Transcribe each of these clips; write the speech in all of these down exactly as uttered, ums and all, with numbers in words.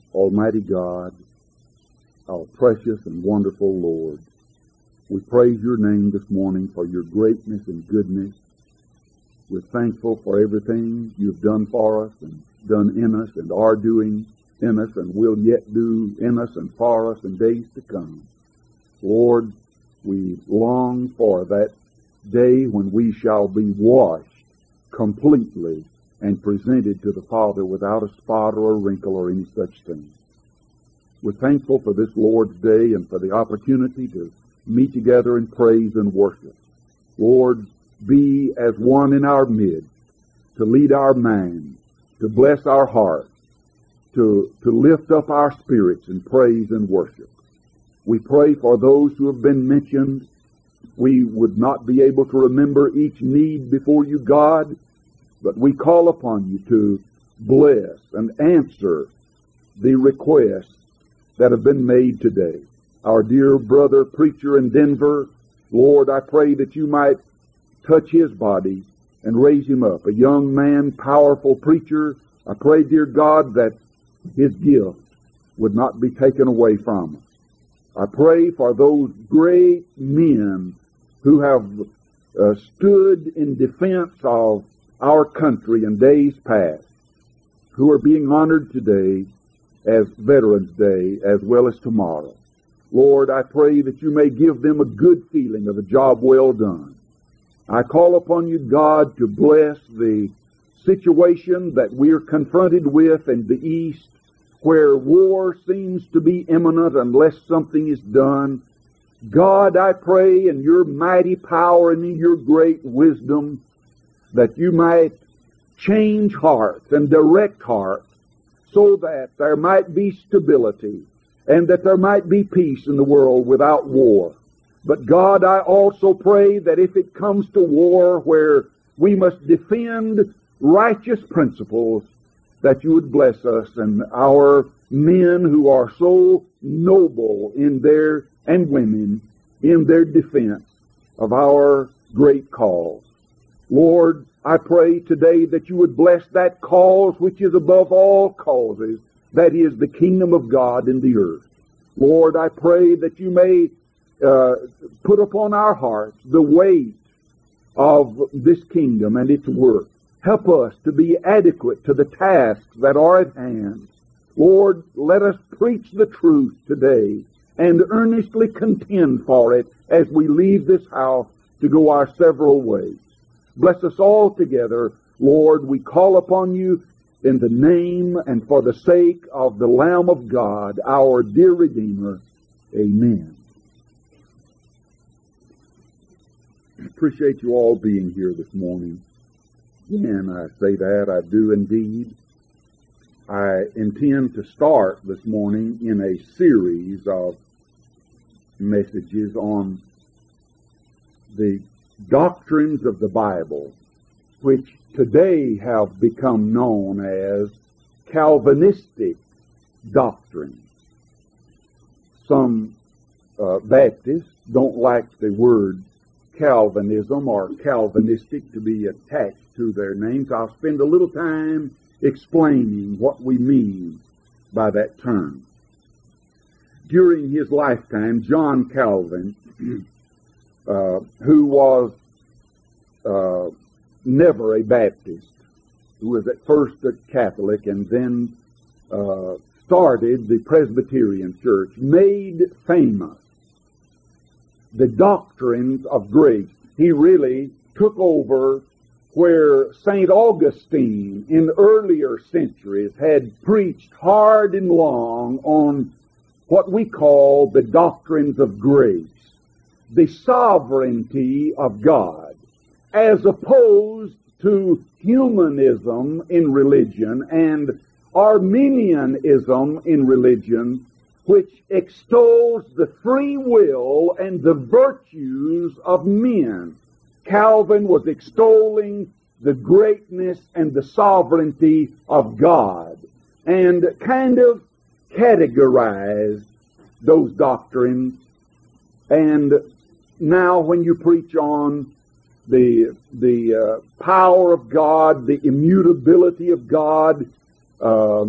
Almighty God, our precious and wonderful Lord, we praise your name this morning for your greatness and goodness. We're thankful for everything you've done for us and done in us and are doing in us and will yet do in us and for us in days to come. Lord, we long for that day when we shall be washed completely and presented to the Father without a spot or a wrinkle or any such thing. We're thankful for this Lord's Day and for the opportunity to meet together in praise and worship. Lord, be as one in our midst, to lead our minds, to bless our hearts, to, to lift up our spirits in praise and worship. We pray for those who have been mentioned. We would not be able to remember each need before you, God, but we call upon you to bless and answer the requests that have been made today. Our dear brother preacher in Denver, Lord, I pray that you might touch his body and raise him up. A young man, powerful preacher. I pray, dear God, that his gift would not be taken away from us. I pray for those great men who have uh, stood in defense of our country in days past, who are being honored today as Veterans Day as well as tomorrow. Lord, I pray that you may give them a good feeling of a job well done. I call upon you, God, to bless the situation that we're confronted with in the East, where war seems to be imminent unless something is done. God, I pray in your mighty power and in your great wisdom that you might change hearts and direct hearts so that there might be stability and that there might be peace in the world without war. But God, I also pray that if it comes to war where we must defend righteous principles, that you would bless us and our men who are so noble in their, and women, in their defense of our great cause. Lord, I pray today that you would bless that cause which is above all causes, that is the kingdom of God in the earth. Lord, I pray that you may uh, put upon our hearts the weight of this kingdom and its work. Help us to be adequate to the tasks that are at hand. Lord, let us preach the truth today and earnestly contend for it as we leave this house to go our several ways. Bless us all together. Lord, we call upon you in the name and for the sake of the Lamb of God, our dear Redeemer. Amen. I appreciate you all being here this morning. Again, I say that, I do indeed. I intend to start this morning in a series of messages on the doctrines of the Bible, which today have become known as Calvinistic doctrines. Some uh, Baptists don't like the word Calvinism or Calvinistic to be attached to their names. I'll spend a little time explaining what we mean by that term. During his lifetime, John Calvin, uh, who was uh, never a Baptist, who was at first a Catholic and then uh, started the Presbyterian Church, made famous the doctrines of grace. He really took over where Saint Augustine in earlier centuries had preached hard and long on what we call the doctrines of grace, the sovereignty of God, as opposed to humanism in religion and Arminianism in religion, which extols the free will and the virtues of men. Calvin was extolling the greatness and the sovereignty of God and kind of categorized those doctrines. And now when you preach on the, the uh, power of God, the immutability of God, uh,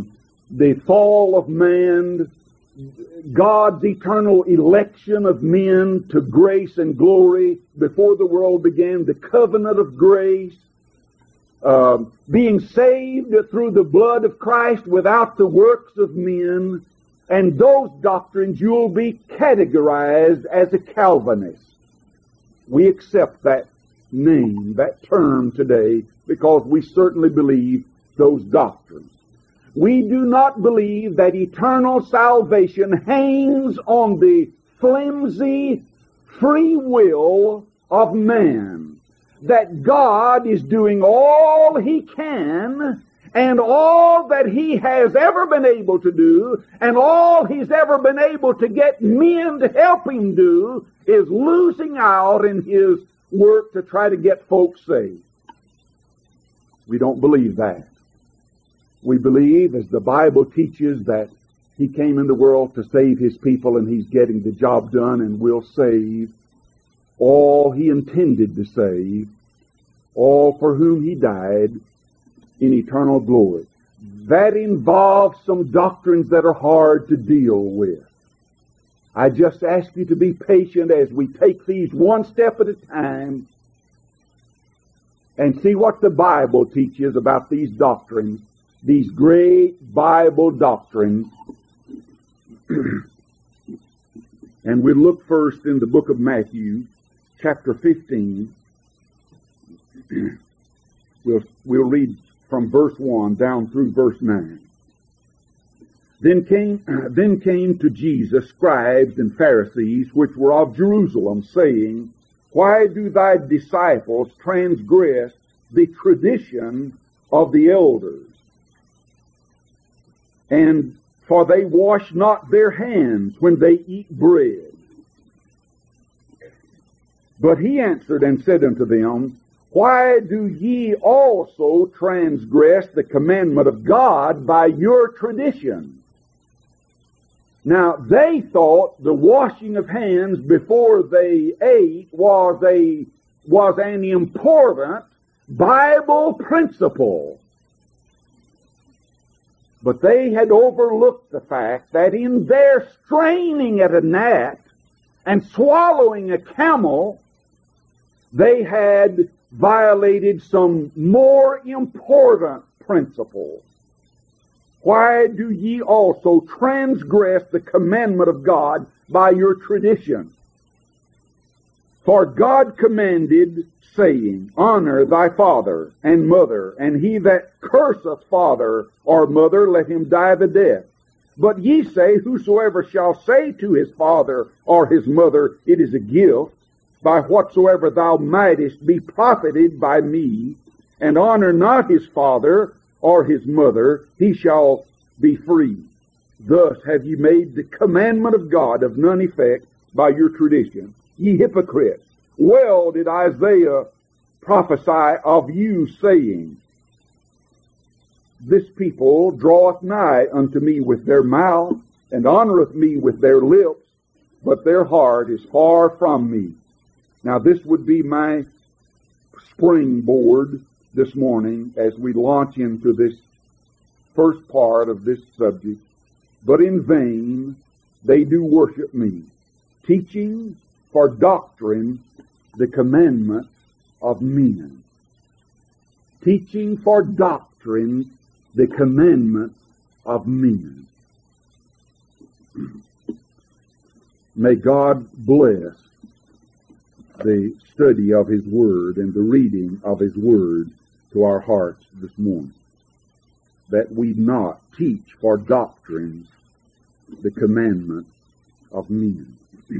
the fall of man, God's eternal election of men to grace and glory before the world began, the covenant of grace, uh, being saved through the blood of Christ without the works of men, and those doctrines you'll be categorized as a Calvinist. We accept that name, that term today, because we certainly believe those doctrines. We do not believe that eternal salvation hangs on the flimsy free will of man, that God is doing all He can and all that He has ever been able to do and all He's ever been able to get men to help Him do is losing out in His work to try to get folks saved. We don't believe that. We believe, as the Bible teaches, that He came in the world to save His people, and He's getting the job done and will save all He intended to save, all for whom He died in eternal glory. That involves some doctrines that are hard to deal with. I just ask you to be patient as we take these one step at a time and see what the Bible teaches about these doctrines, these great Bible doctrines. And we look first in the book of Matthew, chapter fifteen. We'll, we'll read from verse one down through verse nine. Then came, uh, then came to Jesus scribes and Pharisees, which were of Jerusalem, saying, Why do thy disciples transgress the tradition of the elders? And for they wash not their hands when they eat bread. But he answered and said unto them, Why do ye also transgress the commandment of God by your tradition? Now, they thought the washing of hands before they ate was a was an important Bible principle. But they had overlooked the fact that in their straining at a gnat and swallowing a camel, they had violated some more important principles. Why do ye also transgress the commandment of God by your tradition? For God commanded, saying, Honor thy father and mother, and he that curseth father or mother, let him die the death. But ye say, Whosoever shall say to his father or his mother, It is a gift, by whatsoever thou mightest be profited by me, and honor not his father or his mother, he shall be free. Thus have ye made the commandment of God of none effect by your tradition. Ye hypocrites, well did Isaiah prophesy of you, saying, This people draweth nigh unto me with their mouth, and honoreth me with their lips, but their heart is far from me. Now this would be my springboard this morning as we launch into this first part of this subject. But in vain they do worship me, teaching for doctrine the commandments of men. Teaching for doctrine the commandments of men. May God bless the study of His Word and the reading of His Word to our hearts this morning, that we not teach for doctrines the commandments of men.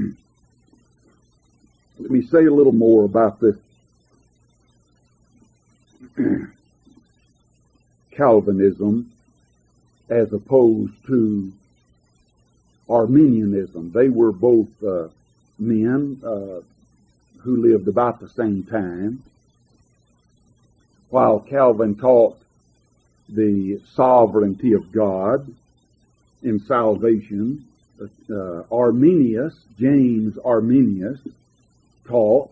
Let me say a little more about this Calvinism as opposed to Arminianism. They were both uh, men uh, who lived about the same time. While Calvin taught the sovereignty of God in salvation, uh, Arminius, James Arminius, taught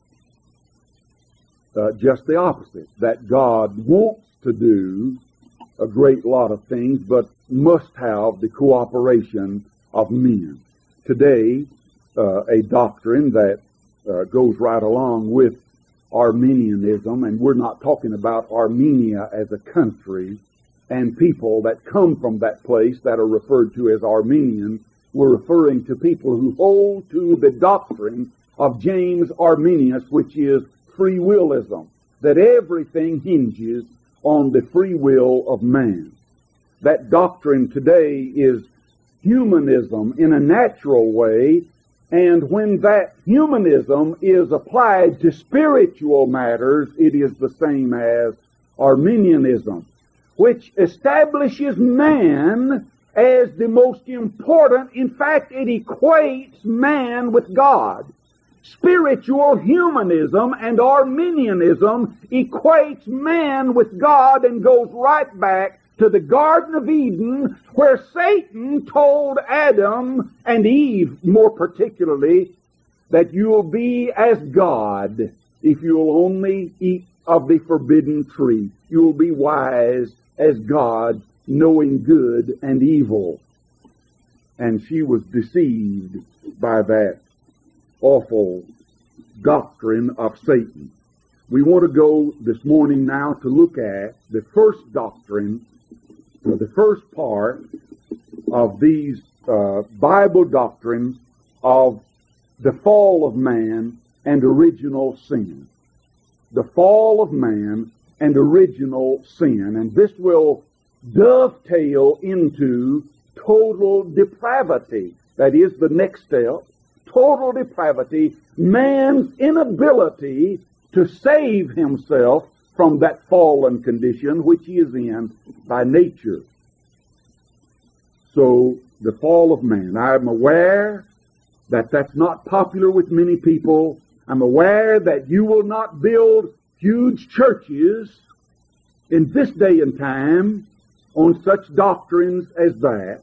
uh, just the opposite, that God wants to do a great lot of things, but must have the cooperation of men. Today, uh, a doctrine that uh, goes right along with Arminianism, and we're not talking about Armenia as a country and people that come from that place that are referred to as Armenians. We're referring to people who hold to the doctrine of James Arminius, which is free willism, that everything hinges on the free will of man. That doctrine today is humanism in a natural way, and when that humanism is applied to spiritual matters, it is the same as Arminianism, which establishes man as the most important. In fact, it equates man with God. Spiritual humanism and Arminianism equates man with God and goes right back to the Garden of Eden, where Satan told Adam and Eve, more particularly, that you will be as God if you will only eat of the forbidden tree. You will be wise as God, knowing good and evil. And she was deceived by that awful doctrine of Satan. We want to go this morning now to look at the first doctrine, or the first part of these uh, Bible doctrines of the fall of man and original sin. The fall of man and original sin. And this will dovetail into total depravity. That is the next step. Total depravity, man's inability to save himself from that fallen condition which he is in by nature. So, the fall of man. I'm aware that that's not popular with many people. I'm aware that you will not build huge churches in this day and time on such doctrines as that.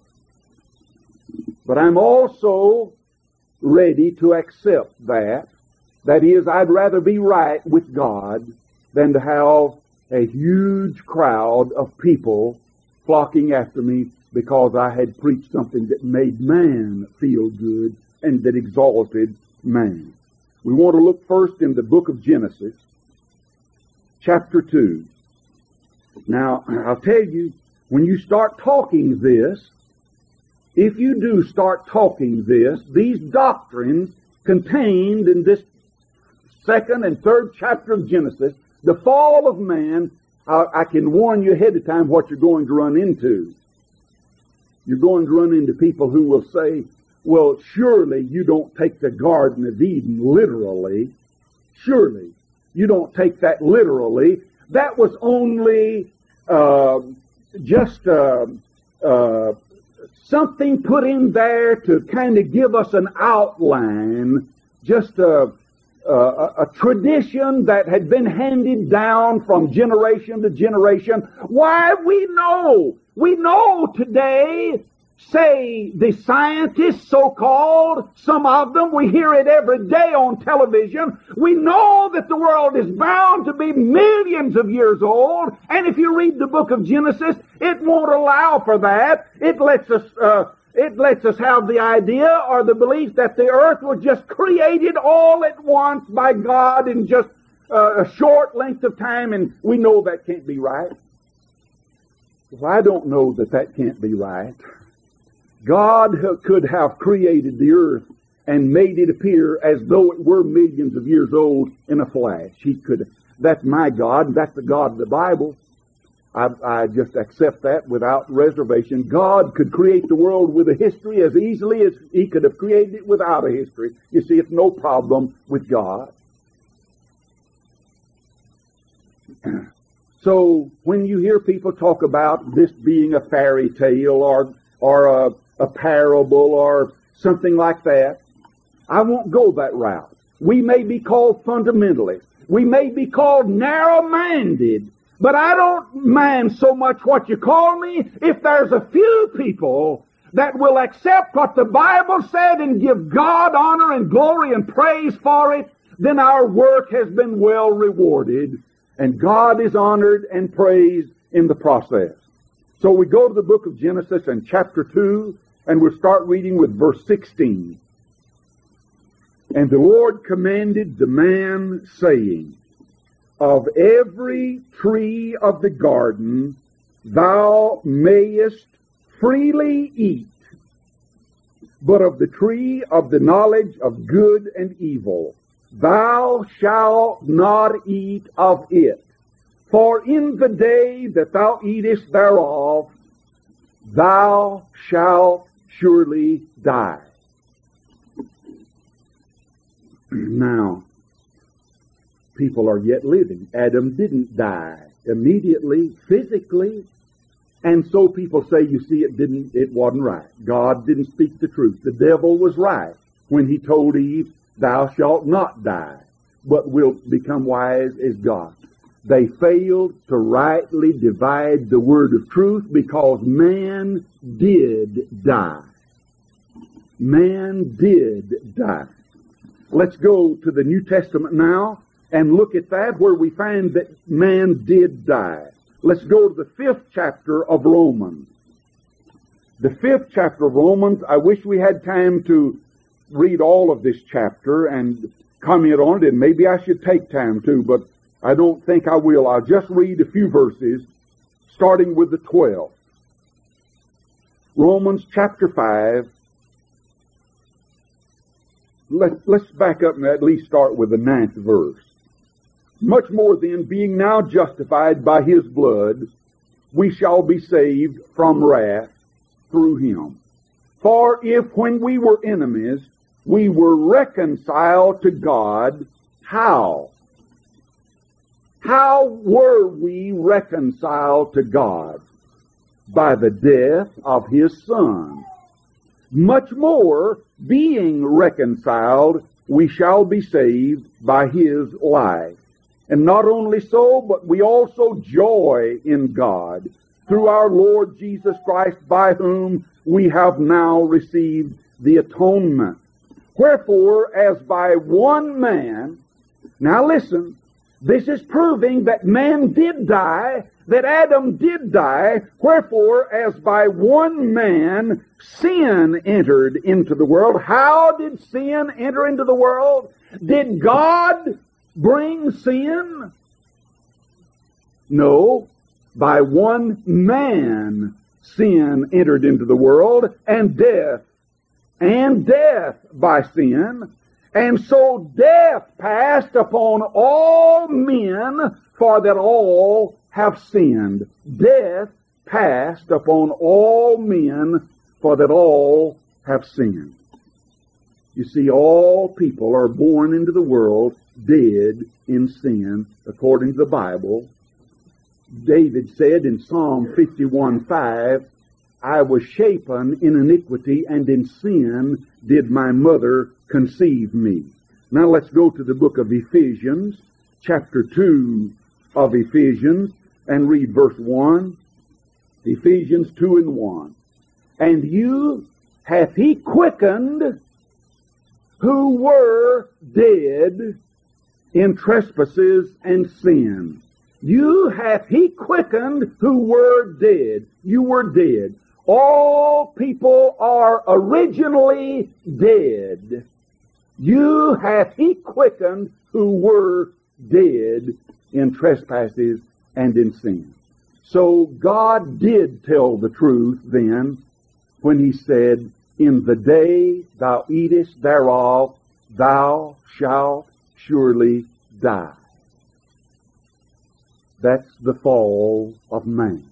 But I'm also ready to accept that. That is, I'd rather be right with God than to have a huge crowd of people flocking after me because I had preached something that made man feel good and that exalted man. We want to look first in the book of Genesis, chapter two. Now, I'll tell you, when you start talking this, if you do start talking this, these doctrines contained in this second and third chapter of Genesis, the fall of man, I, I can warn you ahead of time what you're going to run into. You're going to run into people who will say, well, surely you don't take the Garden of Eden literally. Surely you don't take that literally. That was only uh, just uh, uh, something put in there to kind of give us an outline, just a, a, a tradition that had been handed down from generation to generation. Why, we know, we know today, say the scientists, so-called, some of them, we hear it every day on television. We know that the world is bound to be millions of years old, and if you read the book of Genesis, it won't allow for that. It lets us, uh, it lets us have the idea or the belief that the earth was just created all at once by God in just uh, a short length of time, and we know that can't be right. Well, I don't know that that can't be right. God could have created the earth and made it appear as though it were millions of years old in a flash. He could. That's my God. That's the God of the Bible. I, I just accept that without reservation. God could create the world with a history as easily as He could have created it without a history. You see, it's no problem with God. So when you hear people talk about this being a fairy tale or or a a parable or something like that, I won't go that route. We may be called fundamentalists. We may be called narrow-minded, but I don't mind so much what you call me if there's a few people that will accept what the Bible said and give God honor and glory and praise for it, then our work has been well rewarded, and God is honored and praised in the process. So we go to the book of Genesis and chapter two, and we'll start reading with verse sixteen. And the Lord commanded the man, saying, Of every tree of the garden thou mayest freely eat, but of the tree of the knowledge of good and evil thou shalt not eat of it. For in the day that thou eatest thereof, thou shalt surely die. Now, people are yet living. Adam didn't die immediately, physically, and so people say, you see, it didn't, it wasn't right. God didn't speak the truth. The devil was right when he told Eve, thou shalt not die, but will become wise as God. They failed to rightly divide the word of truth because man did die. Man did die. Let's go to the New Testament now and look at that where we find that man did die. Let's go to the fifth chapter of Romans. The fifth chapter of Romans, I wish we had time to read all of this chapter and comment on it, and maybe I should take time to, but I don't think I will. I'll just read a few verses, starting with the twelfth. Romans chapter five. Let, let's back up and at least start with the ninth verse. Much more then, being now justified by his blood, we shall be saved from wrath through him. For if when we were enemies, we were reconciled to God, how? How were we reconciled to God? By the death of his Son. Much more, being reconciled, we shall be saved by his life. And not only so, but we also joy in God through our Lord Jesus Christ, by whom we have now received the atonement. Wherefore, as by one man, now listen, this is proving that man did die, that Adam did die. Wherefore, as by one man sin entered into the world. How did sin enter into the world? Did God bring sin? No. By one man sin entered into the world, and death, and death by sin. And so death passed upon all men, for that all have sinned. Death passed upon all men, for that all have sinned. You see, all people are born into the world dead in sin, according to the Bible. David said in Psalm fifty-one five, I was shapen in iniquity, and in sin did my mother conceive me. Now let's go to the book of Ephesians, chapter two of Ephesians, and read verse one. Ephesians two and one. And you hath he quickened who were dead in trespasses and sin. You hath he quickened who were dead. You were dead. All people are originally dead. You hath he quickened who were dead in trespasses and in sin. So God did tell the truth then when he said, in the day thou eatest thereof, thou shalt surely die. That's the fall of man.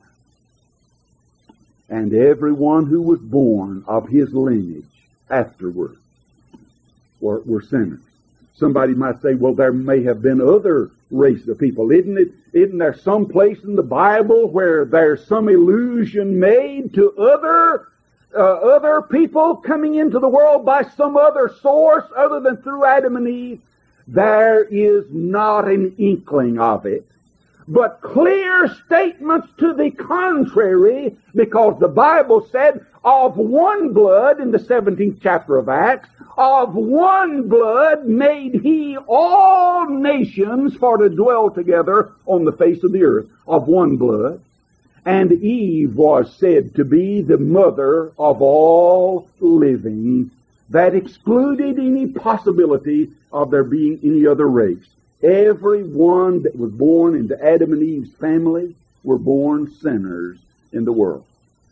And everyone who was born of his lineage afterward were, were sinners. Somebody might say, well, there may have been other race of people. Isn't it? Isn't there some place in the Bible where there's some allusion made to other uh, other people coming into the world by some other source other than through Adam and Eve? There is not an inkling of it, but clear statements to the contrary, because the Bible said, of one blood, in the seventeenth chapter of Acts, of one blood made he all nations for to dwell together on the face of the earth. Of one blood. And Eve was said to be the mother of all living. That excluded any possibility of there being any other race. Everyone that was born into Adam and Eve's family were born sinners in the world.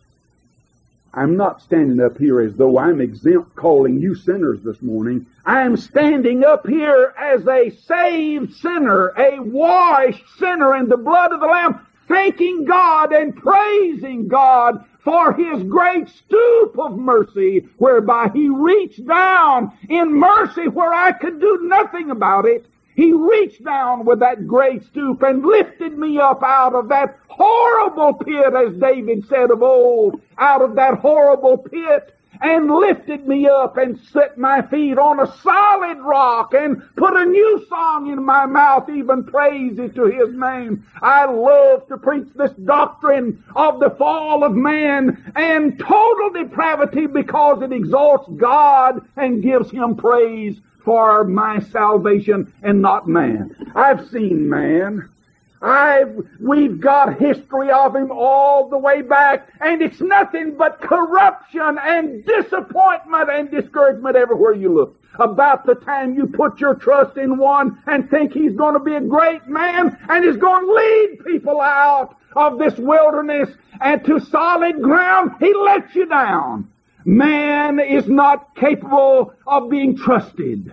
I'm not standing up here as though I'm exempt calling you sinners this morning. I'm standing up here as a saved sinner, a washed sinner in the blood of the Lamb, thanking God and praising God for His great stoop of mercy, whereby He reached down in mercy where I could do nothing about it. He reached down with that great stoop and lifted me up out of that horrible pit, as David said of old, out of that horrible pit, and lifted me up and set my feet on a solid rock and put a new song in my mouth, even praises to His name. I love to preach this doctrine of the fall of man and total depravity, because it exalts God and gives Him praise for my salvation and not man. I've seen man. I've, we've got history of him all the way back, and it's nothing but corruption and disappointment and discouragement everywhere you look. About the time you put your trust in one and think he's going to be a great man and is going to lead people out of this wilderness and to solid ground, he lets you down. Man is not capable of being trusted.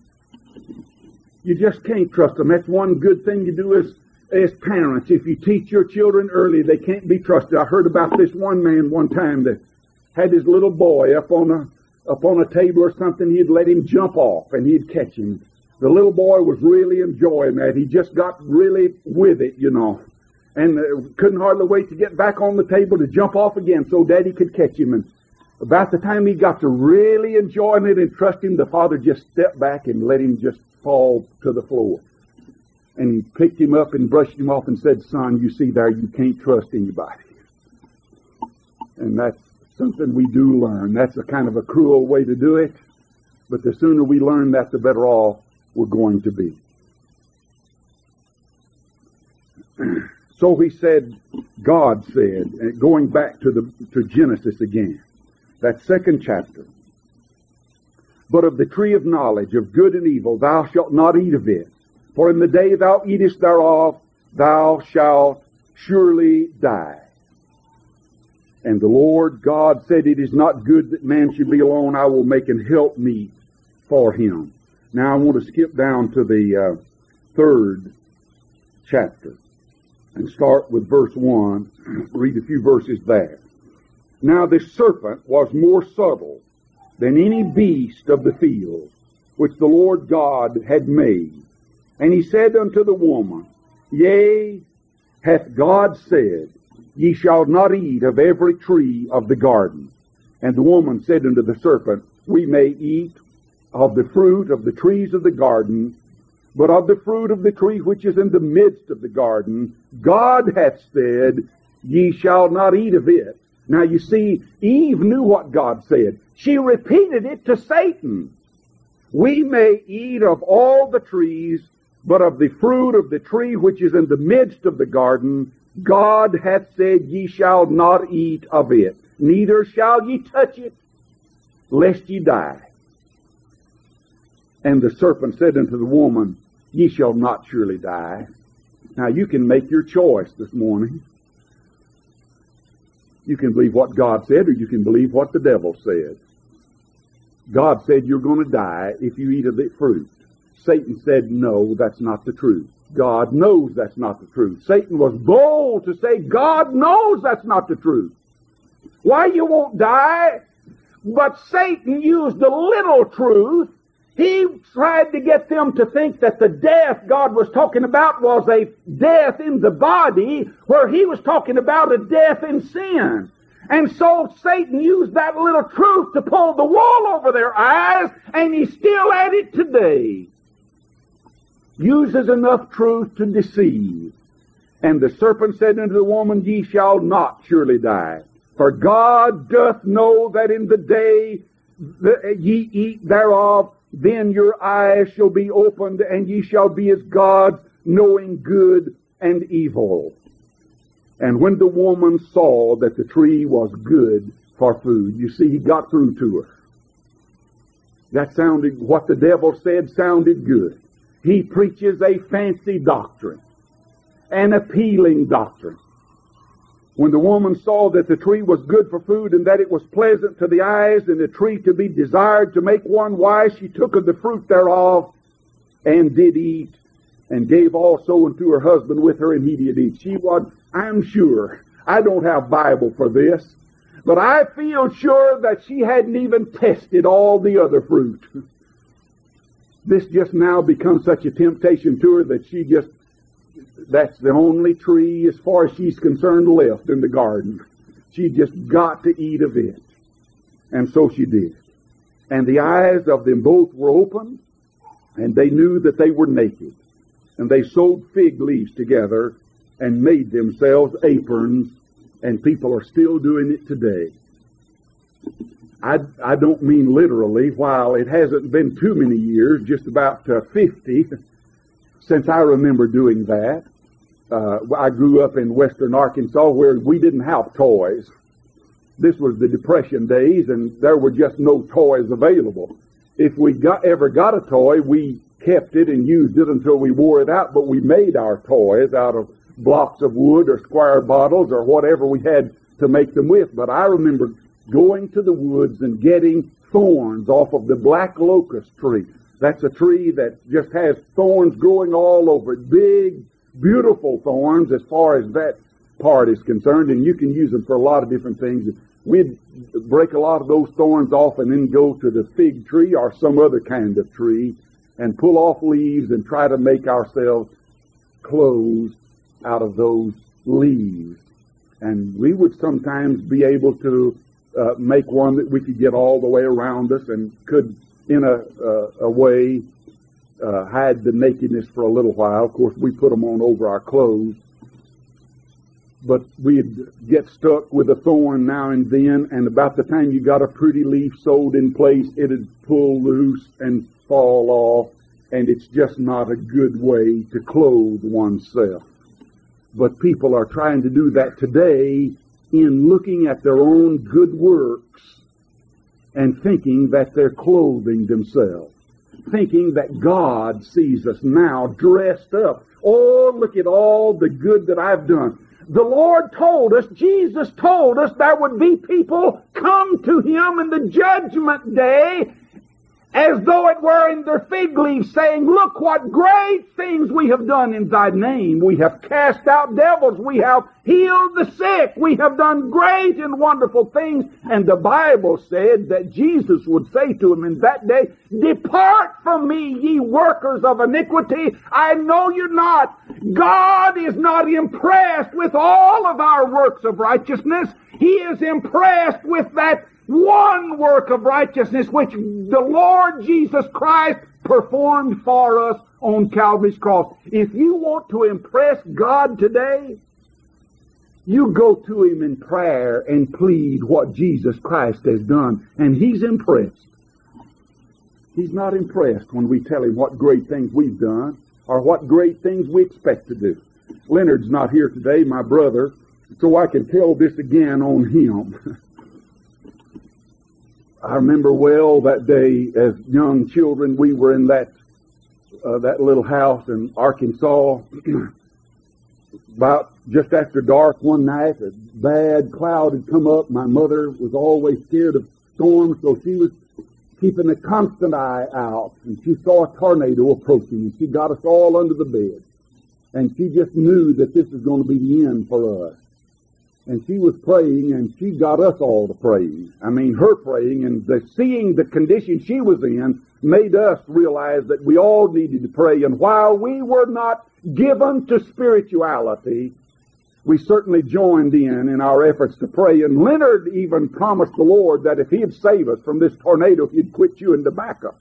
You just can't trust them. That's one good thing you do as, as parents. If you teach your children early, they can't be trusted. I heard about this one man one time that had his little boy up on a, up on a table or something. He'd let him jump off and he'd catch him. The little boy was really enjoying that. He just got really with it, you know. And uh, couldn't hardly wait to get back on the table to jump off again so Daddy could catch him. And about the time he got to really enjoying it and trusting, the father just stepped back and let him just fall to the floor. And he picked him up and brushed him off and said, "Son, you see there, you can't trust anybody." And that's something we do learn. That's a kind of a cruel way to do it. But the sooner we learn that, the better off we're going to be. So he said, God said, going back to the to Genesis again, that second chapter, "But of the tree of knowledge of good and evil thou shalt not eat of it, for in the day thou eatest thereof thou shalt surely die. And the Lord God said, It is not good that man should be alone. I will make an helpmeet for him." Now I want to skip down to the uh, third chapter and start with verse one. Read a few verses there. "Now the serpent was more subtle than any beast of the field, which the Lord God had made. And he said unto the woman, Yea, hath God said, Ye shall not eat of every tree of the garden. And the woman said unto the serpent, We may eat of the fruit of the trees of the garden, but of the fruit of the tree which is in the midst of the garden, God hath said, Ye shall not eat of it." Now you see, Eve knew what God said. She repeated it to Satan. "We may eat of all the trees, but of the fruit of the tree which is in the midst of the garden, God hath said, Ye shall not eat of it, neither shall ye touch it, lest ye die. And the serpent said unto the woman, Ye shall not surely die." Now you can make your choice this morning. You can believe what God said, or you can believe what the devil said. God said you're going to die if you eat of the fruit. Satan said, no, that's not the truth. God knows that's not the truth. Satan was bold to say, God knows that's not the truth. Why you won't die? But Satan used the little truth. He tried to get them to think that the death God was talking about was a death in the body, where he was talking about a death in sin. And so Satan used that little truth to pull the wool over their eyes, and he's still at it today. Uses enough truth to deceive. "And the serpent said unto the woman, Ye shall not surely die. For God doth know that in the day that ye eat thereof, then your eyes shall be opened, and ye shall be as gods, knowing good and evil." And when the woman saw that the tree was good for food, you see, he got through to her. That sounded, what the devil said sounded good. He preaches a fancy doctrine, an appealing doctrine. When the woman saw that the tree was good for food and that it was pleasant to the eyes and a tree to be desired to make one wise, she took of the fruit thereof and did eat, and gave also unto her husband with her, and he did eat. She was, I'm sure, I don't have Bible for this, but I feel sure that she hadn't even tested all the other fruit. This just now becomes such a temptation to her that she just, that's the only tree, as far as she's concerned, left in the garden. She just got to eat of it. And so she did. And the eyes of them both were opened, and they knew that they were naked. And they sewed fig leaves together and made themselves aprons, and people are still doing it today. I, I don't mean literally, while it hasn't been too many years, just about uh, fifty, since I remember doing that. Uh, I grew up in western Arkansas where we didn't have toys. This was the Depression days, and there were just no toys available. If we got, ever got a toy, we kept it and used it until we wore it out, but we made our toys out of blocks of wood or square bottles or whatever we had to make them with. But I remember going to the woods and getting thorns off of the black locust tree. That's a tree that just has thorns growing all over it, big, beautiful thorns as far as that part is concerned, and you can use them for a lot of different things. We'd break a lot of those thorns off and then go to the fig tree or some other kind of tree and pull off leaves and try to make ourselves clothes out of those leaves. And we would sometimes be able to uh, make one that we could get all the way around us and could, in a, uh, a way, uh, hide the nakedness for a little while. Of course, we put them on over our clothes. But we'd get stuck with a thorn now and then, and about the time you got a pretty leaf sewed in place, it'd pull loose and fall off, and it's just not a good way to clothe oneself. But people are trying to do that today in looking at their own good works and thinking that they're clothing themselves, thinking that God sees us now dressed up. Oh, look at all the good that I've done. The Lord told us, Jesus told us, there would be people come to Him in the judgment day as though it were in their fig leaves, saying, look what great things we have done in Thy name. We have cast out devils. We have healed the sick. We have done great and wonderful things. And the Bible said that Jesus would say to them in that day, depart from me, ye workers of iniquity. I know you not. God is not impressed with all of our works of righteousness. He is impressed with that one work of righteousness which the Lord Jesus Christ performed for us on Calvary's cross. If you want to impress God today, you go to Him in prayer and plead what Jesus Christ has done, and He's impressed. He's not impressed when we tell Him what great things we've done or what great things we expect to do. Leonard's not here today, my brother, so I can tell this again on him. I remember well that day as young children, we were in that uh, that little house in Arkansas. About just after dark one night, a bad cloud had come up. My mother was always scared of storms, so she was keeping a constant eye out. And she saw a tornado approaching, and she got us all under the bed. And she just knew that this was going to be the end for us. And she was praying, and she got us all to praying. I mean, her praying and the, seeing the condition she was in made us realize that we all needed to pray. And while we were not given to spirituality, we certainly joined in in our efforts to pray. And Leonard even promised the Lord that if He'd save us from this tornado, He'd quit chewing tobacco.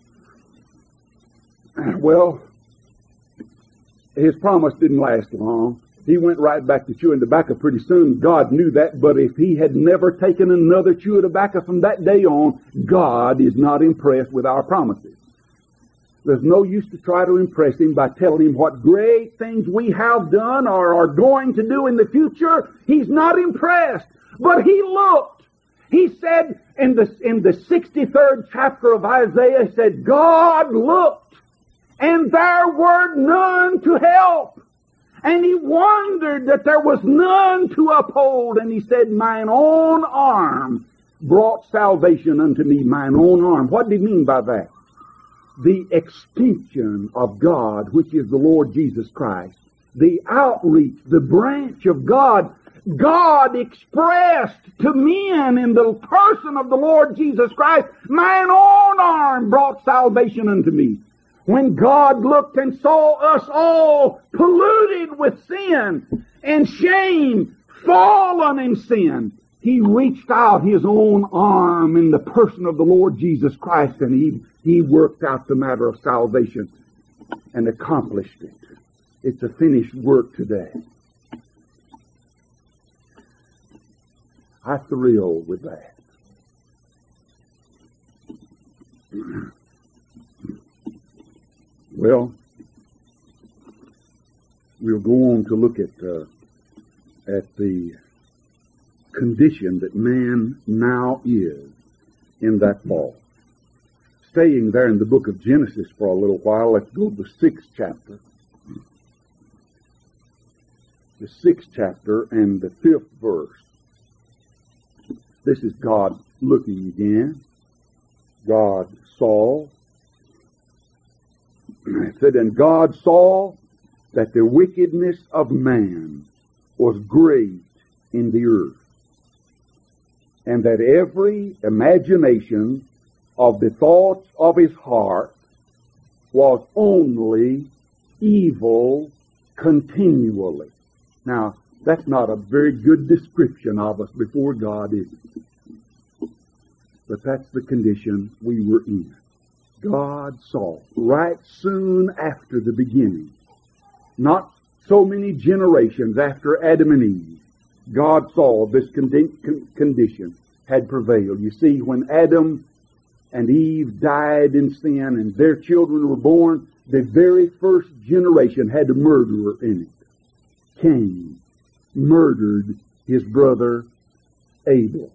Well, his promise didn't last long. He went right back to chewing tobacco pretty soon. God knew that, but if he had never taken another chew of tobacco from that day on, God is not impressed with our promises. There's no use to try to impress him by telling him what great things we have done or are going to do in the future. He's not impressed. But he looked. He said in the, in the sixty-third chapter of Isaiah, he said, God looked, and there were none to help. And he wondered that there was none to uphold. And he said, mine own arm brought salvation unto me, mine own arm. What did he mean by that? The extension of God, which is the Lord Jesus Christ. The outreach, the branch of God. God expressed to men in the person of the Lord Jesus Christ, mine own arm brought salvation unto me. When God looked and saw us all polluted with sin and shame, fallen in sin, He reached out His own arm in the person of the Lord Jesus Christ, and He, he worked out the matter of salvation and accomplished it. It's a finished work today. I thrill with that. Well, we'll go on to look at uh, at the condition that man now is in that fall. Staying there in the book of Genesis for a little while, let's go to the sixth chapter. The sixth chapter and the fifth verse. This is God looking again. God saw. It said, and God saw that the wickedness of man was great in the earth, and that every imagination of the thoughts of his heart was only evil continually. Now, that's not a very good description of us before God, is it? But that's the condition we were in. God saw right soon after the beginning, not so many generations after Adam and Eve, God saw this condi- condition had prevailed. You see, when Adam and Eve died in sin and their children were born, the very first generation had a murderer in it. Cain murdered his brother Abel.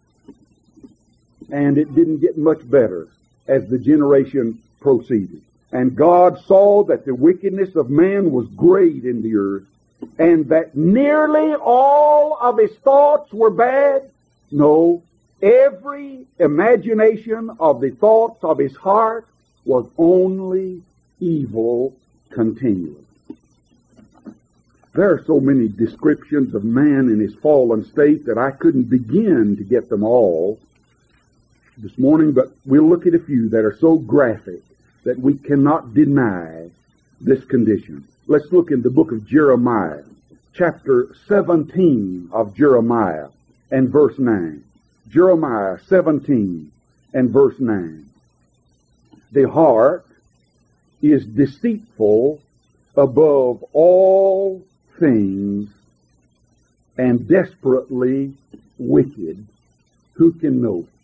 And it didn't get much better as the generation proceeded. And God saw that the wickedness of man was great in the earth, and that nearly all of his thoughts were bad. No, every imagination of the thoughts of his heart was only evil continually. There are so many descriptions of man in his fallen state that I couldn't begin to get them all this morning, but we'll look at a few that are so graphic that we cannot deny this condition. Let's look in the book of Jeremiah, chapter seventeen of Jeremiah and verse nine. Jeremiah seventeen and verse nine. The heart is deceitful above all things and desperately wicked. Who can know it?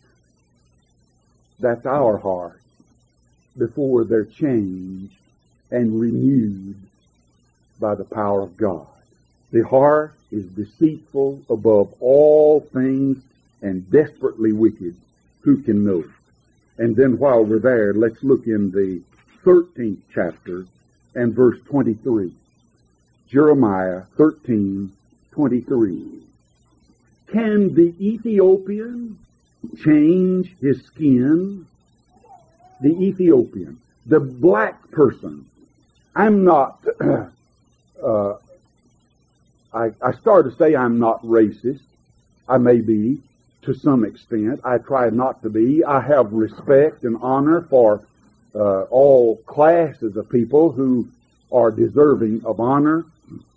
That's our heart before they're changed and renewed by the power of God. The heart is deceitful above all things and desperately wicked. Who can know it? And then while we're there, let's look in the thirteenth chapter and verse twenty-three. Jeremiah thirteen, twenty-three. Can the Ethiopian change his skin? The Ethiopian, the black person. I'm not, uh, I, I started to say I'm not racist. I may be to some extent. I try not to be. I have respect and honor for uh, all classes of people who are deserving of honor.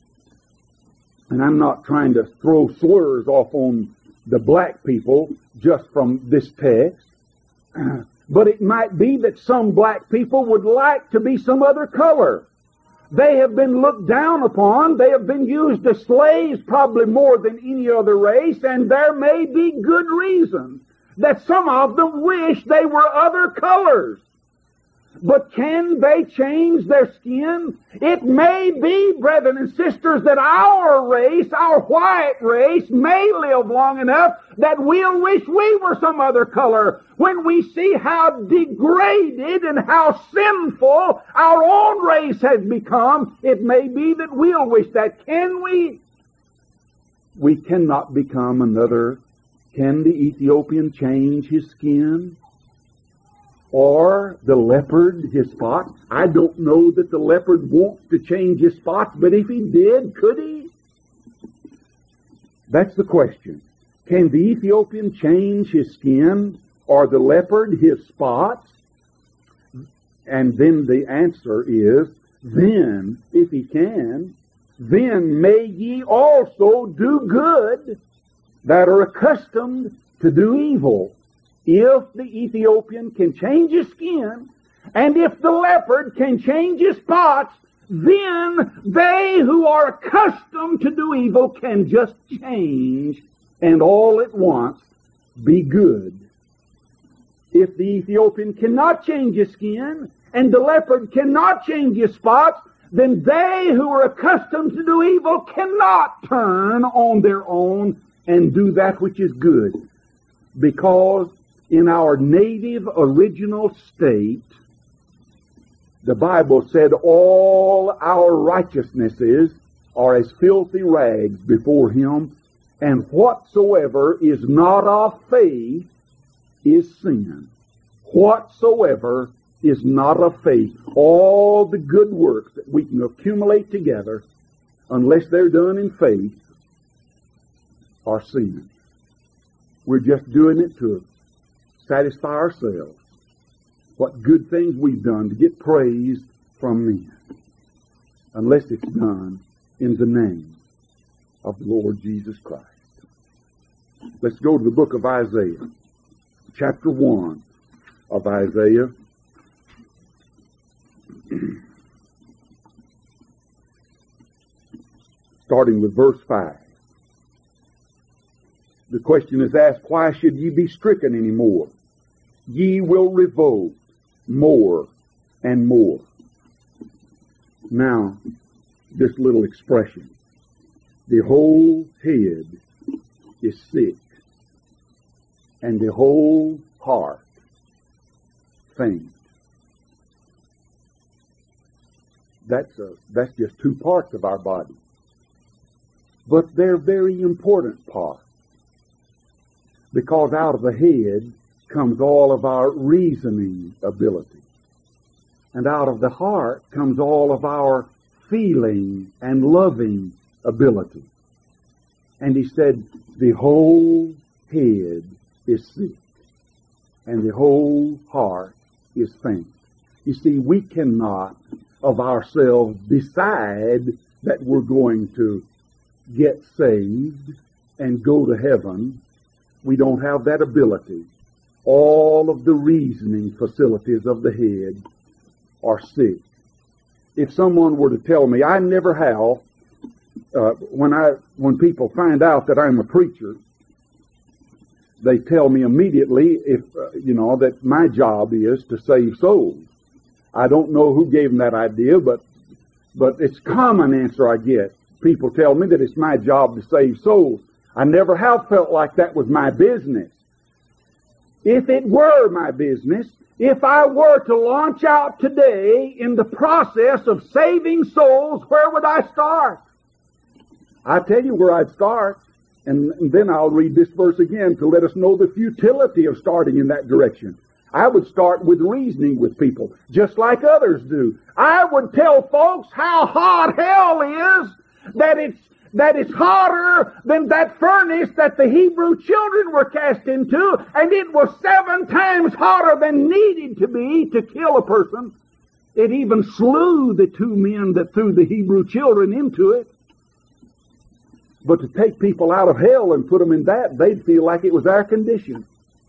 And I'm not trying to throw slurs off on the black people just from this text. But it might be that some black people would like to be some other color. They have been looked down upon. They have been used as slaves probably more than any other race, and there may be good reasons that some of them wish they were other colors. But can they change their skin? It may be, brethren and sisters, that our race, our white race, may live long enough that we'll wish we were some other color. When we see how degraded and how sinful our own race has become, it may be that we'll wish that. Can we? We cannot become another. Can the Ethiopian change his skin? Or the leopard, his spots? I don't know that the leopard wants to change his spots, but if he did, could he? That's the question. Can the Ethiopian change his skin, or the leopard his spots? And then the answer is, then, if he can, then may ye also do good that are accustomed to do evil. If the Ethiopian can change his skin, and if the leopard can change his spots, then they who are accustomed to do evil can just change and all at once be good. If the Ethiopian cannot change his skin, and the leopard cannot change his spots, then they who are accustomed to do evil cannot turn on their own and do that which is good. Because in our native original state, the Bible said all our righteousnesses are as filthy rags before Him, and whatsoever is not of faith is sin. Whatsoever is not of faith. All the good works that we can accumulate together, unless they're done in faith, are sin. We're just doing it to satisfy ourselves. What good things we've done to get praise from men. Unless it's done in the name of the Lord Jesus Christ. Let's go to the book of Isaiah. Chapter one of Isaiah. Starting with verse five. The question is asked, why should ye be stricken any more? Ye will revolt more and more. Now, this little expression. The whole head is sick, and the whole heart faint. That's, a, that's just two parts of our body. But they're very important parts. Because out of the head comes all of our reasoning ability. And out of the heart comes all of our feeling and loving ability. And he said, the whole head is sick, and the whole heart is faint. You see, we cannot of ourselves decide that we're going to get saved and go to heaven. We don't have that ability. All of the reasoning facilities of the head are sick. If someone were to tell me, I never have, uh, when I when people find out that I'm a preacher, they tell me immediately, if uh, you know, that my job is to save souls. I don't know who gave them that idea, but but it's a common answer I get. People tell me that it's my job to save souls. I never have felt like that was my business. If it were my business, if I were to launch out today in the process of saving souls, where would I start? I tell you where I'd start, and, and then I'll read this verse again to let us know the futility of starting in that direction. I would start with reasoning with people, just like others do. I would tell folks how hot hell is, that it's that it's hotter than that furnace that the Hebrew children were cast into, and it was seven times hotter than needed to be to kill a person. It even slew the two men that threw the Hebrew children into it. But to take people out of hell and put them in that, they'd feel like it was air conditioned.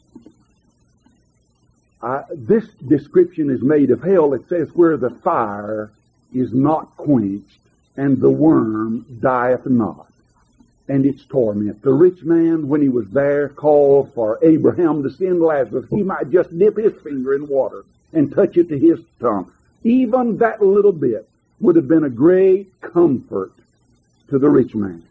Uh, this description is made of hell. It says, where the fire is not quenched, and the worm dieth not, and its torment. The rich man, when he was there, called for Abraham to send Lazarus. He might just dip his finger in water and touch it to his tongue. Even that little bit would have been a great comfort to the rich man.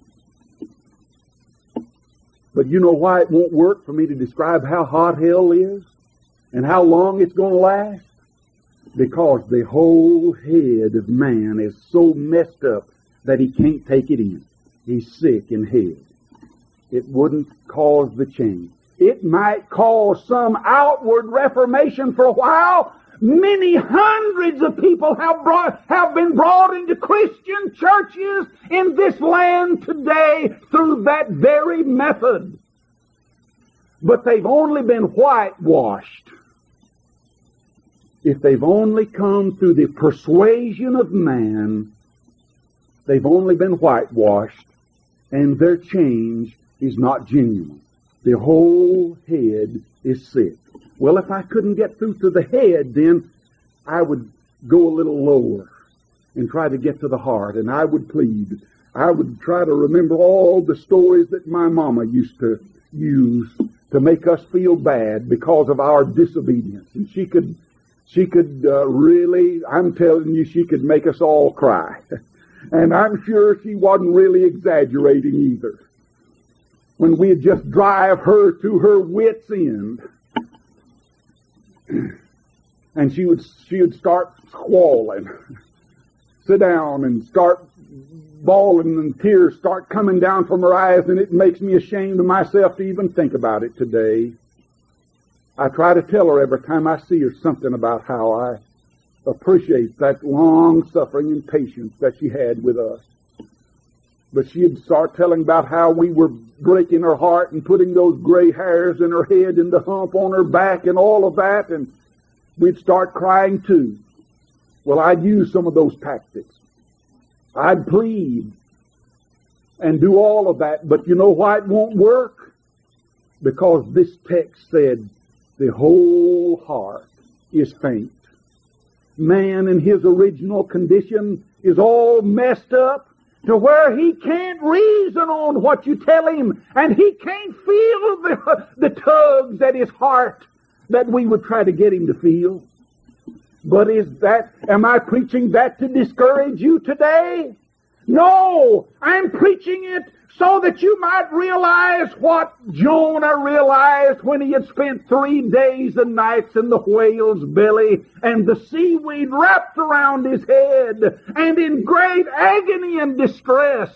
But you know why it won't work for me to describe how hot hell is and how long it's going to last? Because the whole head of man is so messed up that he can't take it in. He's sick in head. It wouldn't cause the change. It might cause some outward reformation for a while. Many hundreds of people have brought, have been brought into Christian churches in this land today through that very method. But they've only been whitewashed. If they've only come through the persuasion of man, they've only been whitewashed, and their change is not genuine. The whole head is sick. Well, if I couldn't get through to the head, then I would go a little lower and try to get to the heart, and I would plead. I would try to remember all the stories that my mama used to use to make us feel bad because of our disobedience. And she could, she could uh, really, I'm telling you, she could make us all cry. And I'm sure she wasn't really exaggerating either. When we'd just drive her to her wit's end, and she would she would start squalling, sit down and start bawling, and tears start coming down from her eyes, and it makes me ashamed of myself to even think about it today. I try to tell her every time I see her something about how I appreciate that long suffering and patience that she had with us. But she'd start telling about how we were breaking her heart and putting those gray hairs in her head and the hump on her back and all of that, and we'd start crying too. Well, I'd use some of those tactics. I'd plead and do all of that, but you know why it won't work? Because this text said the whole heart is faint. Man in his original condition is all messed up to where he can't reason on what you tell him, and he can't feel the, the tugs at his heart that we would try to get him to feel. But is that, am I preaching that to discourage you today? No, I'm preaching it so that you might realize what Jonah realized when he had spent three days and nights in the whale's belly, and the seaweed wrapped around his head, and in great agony and distress.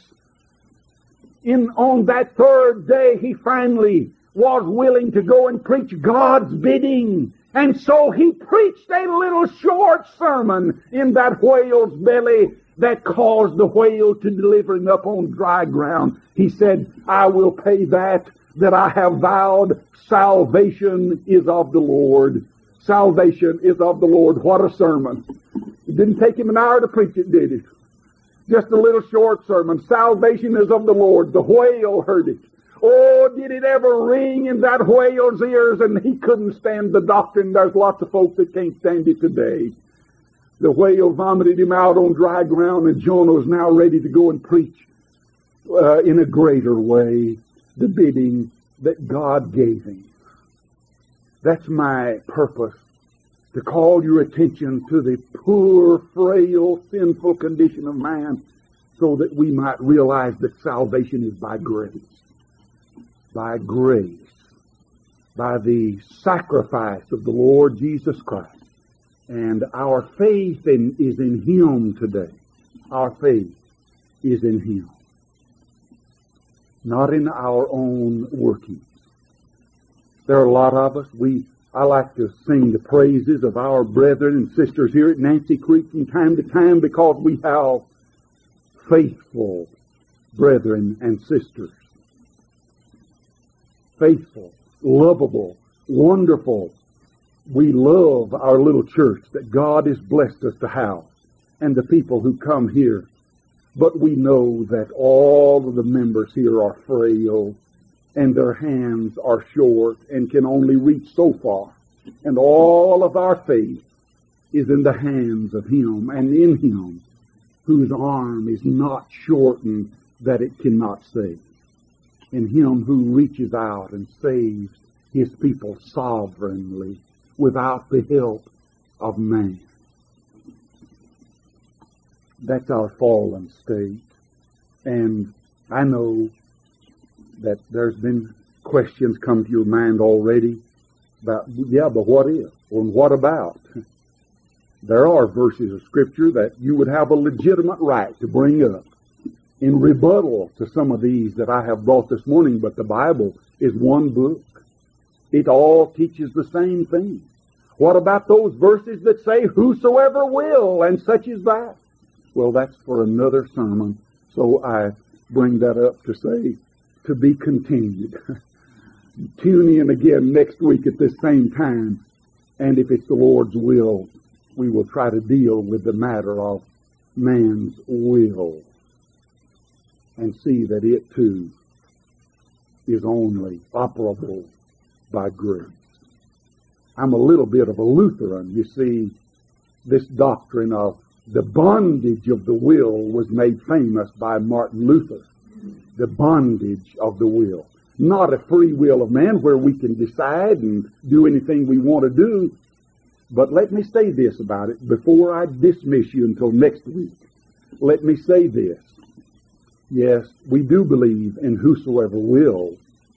In, on that third day, he finally was willing to go and preach God's bidding. And so he preached a little short sermon in that whale's belly that caused the whale to deliver him up on dry ground. He said, I will pay that that I have vowed. Salvation is of the Lord. Salvation is of the Lord. What a sermon. It didn't take him an hour to preach it, did it? Just a little short sermon. Salvation is of the Lord. The whale heard it. Oh, did it ever ring in that whale's ears, and he couldn't stand the doctrine. There's lots of folks that can't stand it today. The whale vomited him out on dry ground, and Jonah was now ready to go and preach uh, in a greater way the bidding that God gave him. That's my purpose, to call your attention to the poor, frail, sinful condition of man, so that we might realize that salvation is by grace. By grace, by the sacrifice of the Lord Jesus Christ. And our faith in, is in Him today. Our faith is in Him, not in our own workings. There are a lot of us. We I like to sing the praises of our brethren and sisters here at Nancy Creek from time to time, because we have faithful brethren and sisters. Faithful, lovable, wonderful. We love our little church that God has blessed us to house, and the people who come here. But we know that all of the members here are frail, and their hands are short and can only reach so far. And all of our faith is in the hands of Him, and in Him whose arm is not shortened that it cannot save. In Him who reaches out and saves His people sovereignly without the help of man. That's our fallen state. And I know that there's been questions come to your mind already about, yeah, but what if? Or what about? There are verses of Scripture that you would have a legitimate right to bring up in rebuttal to some of these that I have brought this morning, but the Bible is one book. It all teaches the same thing. What about those verses that say, whosoever will, and such is that? Well, that's for another sermon, so I bring that up to say, to be continued. Tune in again next week at this same time, and if it's the Lord's will, we will try to deal with the matter of man's will and see that it too is only operable by grace. I'm a little bit of a Lutheran. You see, this doctrine of the bondage of the will was made famous by Martin Luther. The bondage of the will. Not a free will of man where we can decide and do anything we want to do. But let me say this about it before I dismiss you until next week. Let me say this. Yes, we do believe in whosoever will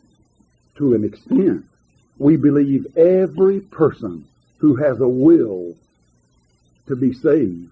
to an extent. We believe every person who has a will to be saved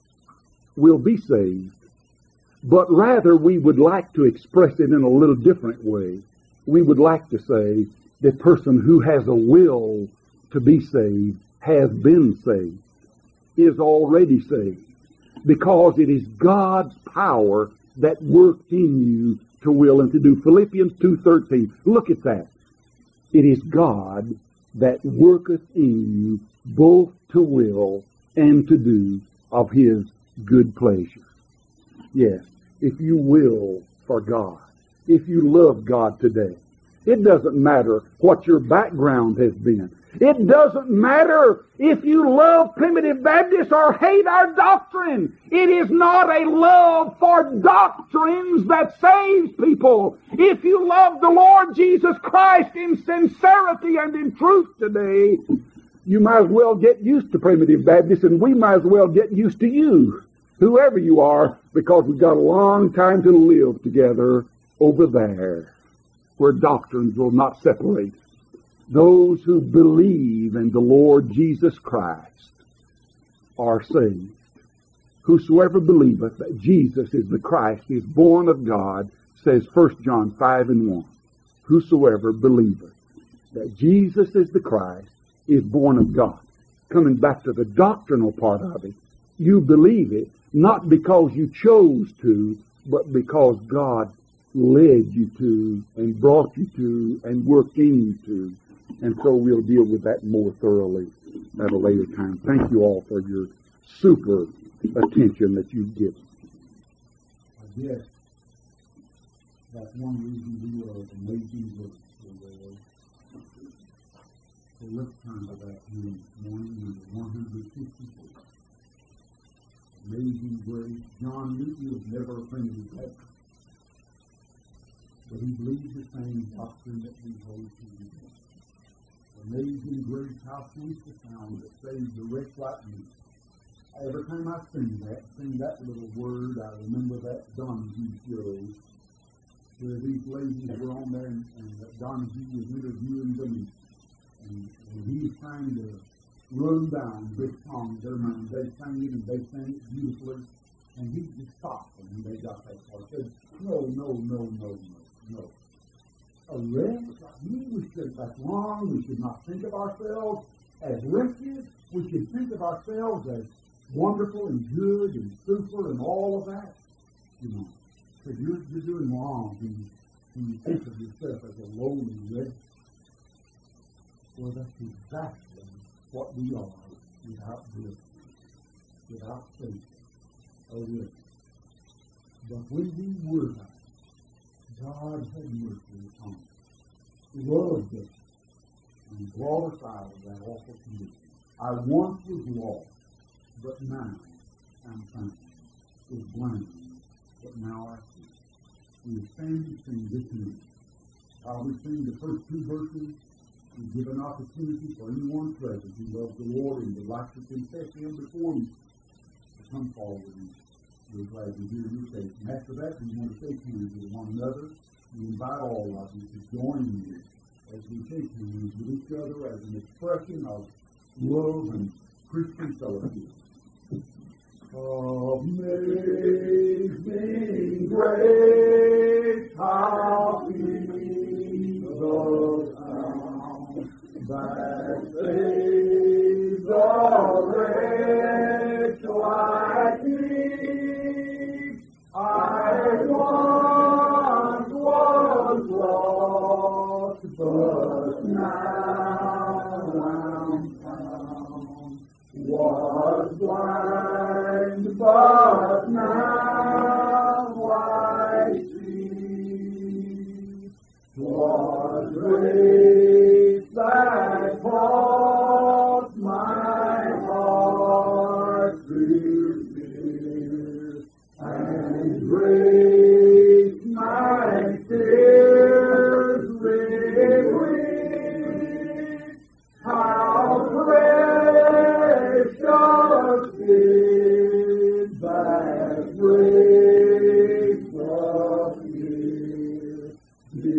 will be saved. But rather we would like to express it in a little different way. We would like to say the person who has a will to be saved has been saved, is already saved, because it is God's power that worked in you to will and to do. Philippians two thirteen, look at that. It is God that worketh in you both to will and to do of His good pleasure. Yes, if you will for God, if you love God today, it doesn't matter what your background has been. It doesn't matter if you love Primitive Baptists or hate our doctrine. It is not a love for doctrines that saves people. If you love the Lord Jesus Christ in sincerity and in truth today, you might as well get used to Primitive Baptists, and we might as well get used to you, whoever you are, because we've got a long time to live together over there, where doctrines will not separate. Those who believe in the Lord Jesus Christ are saved. Whosoever believeth that Jesus is the Christ, is born of God, says First John five and one. Whosoever believeth that Jesus is the Christ, is born of God. Coming back to the doctrinal part of it, you believe it not because you chose to, but because God led you to and brought you to and worked in you to. And so we'll deal with that more thoroughly at a later time. Thank you all for your super attention that you've given. I guess that's one reason we are amazing grace. So let's turn to that hymn this morning, number one fifty-four. Amazing grace. John Newton was never a Primitive Baptist, but he believed the same doctrine that we hold to today. Amazing grace, how sweet the sound that saved the wretch like me. Every time I sing that, sing that little word, I remember that Donahue show where these ladies were on there and, and Donahue was interviewing them, and, and he was trying to run down this song in their mind. They sang it and they sang it beautifully, and he just stopped them when they got that part. He said, no, no, no, no, no, no. A wretch like me, we should, that's wrong. We should not think of ourselves as wretches. We should think of ourselves as wonderful and good and super and all of that. You know, because you're, you're doing wrong when you, when you think of yourself as a lowly wretch. Well, that's exactly what we are without grace, without faith, or with. But when we were that, God had mercy upon us, loved us, and brought us out of that awful condition. I once was lost, but now I'm found. Was blind, but now I see. We stand and sing this hymn. I'll be singing the first two verses, We give an opportunity for anyone present who loves the Lord and would like to confess Him before you to come forward. And we're glad to hear your case. And after that, we want to shake hands with one another. We invite all of you to join me as we shake hands with each other as an expression of love and Christian fellowship. Amazing grace, how sweet the sound that saves a wretch like me. I once was lost, but now I'm found. Was blind, but now I see. 'Twas grace that brought my heart through fear, and grace my tears relieved. How precious is that grace of here, the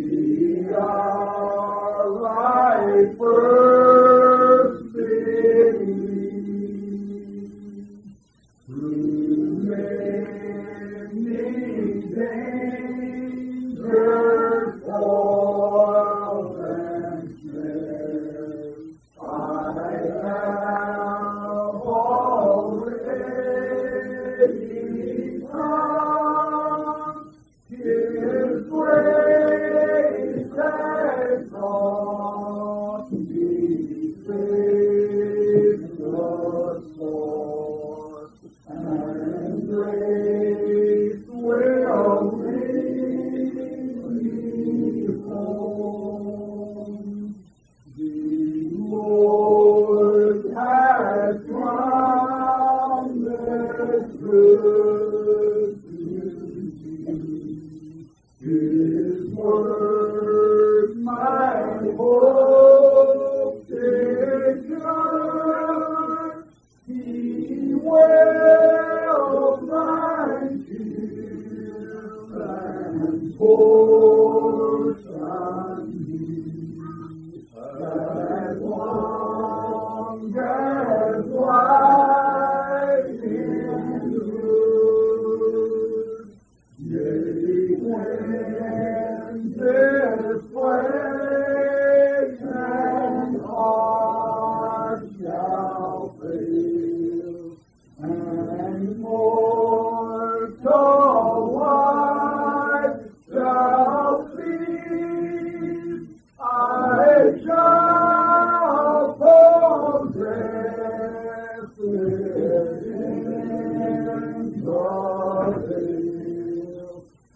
hour I first believed. Through many dangers, toil, and snares, I have already come. His grace has taught me faith thus far, and grace will lead me home. The Lord has promised good to me. His word, my hope secure. He will find shield and portion me. As long as life endures, yea, when this flesh and heart shall fail, and mortal life shall cease, I shall possess within the veil a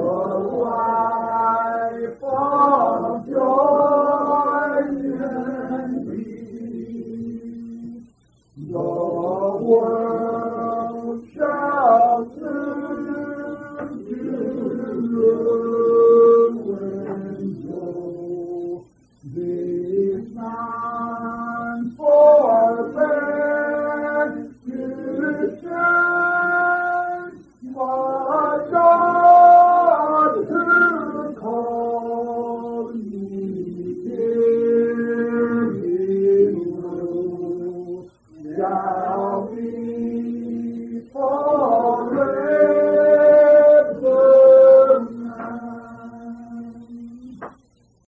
life of joy and peace. The world shall turn to ruin, though this night